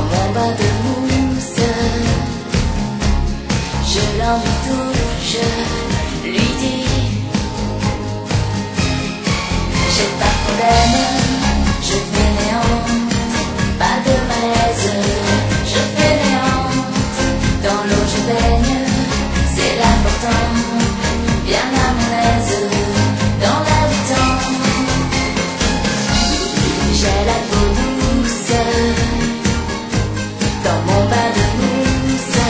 dans mon bain de mousse. Je l'entoure, je lui dis j'ai pas de problème, je fais néante, pas de malaise, je fais néante. Dans l'eau je baigne, c'est l'important, bien à mon aise, dans l'air du temps. J'ai la peau douce, dans mon bain de mousse.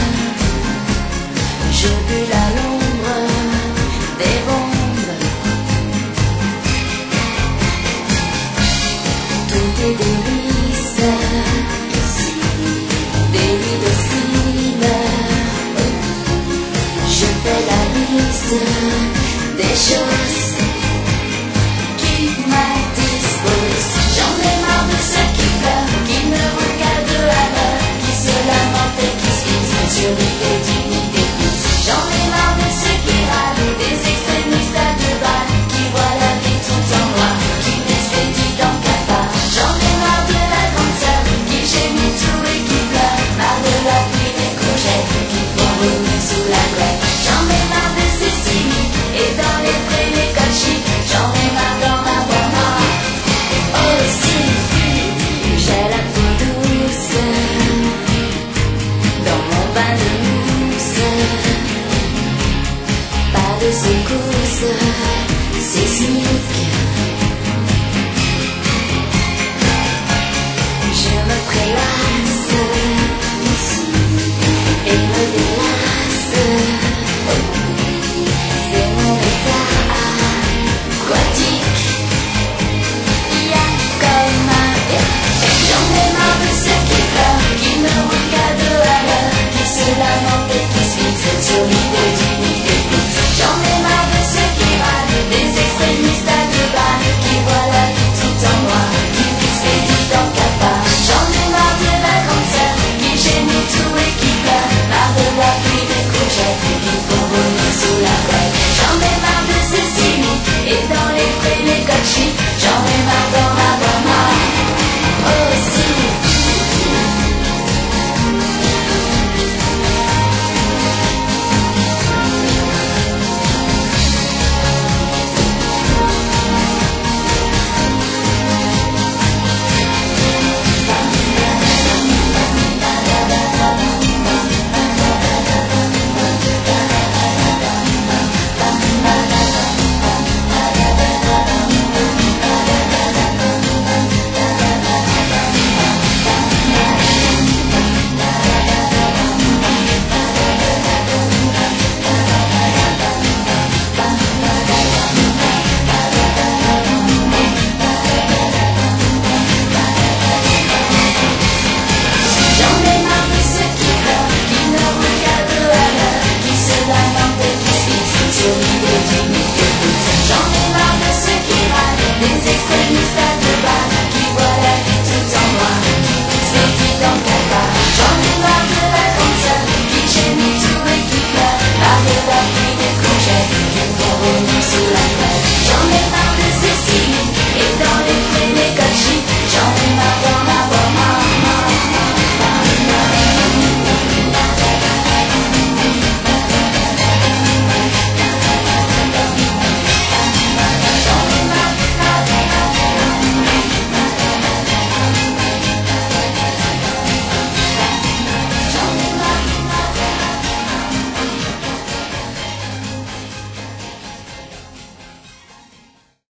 Je bulle à l'ombre des bombes. Tout est délice, des lits dociles. Je fais la liste des choses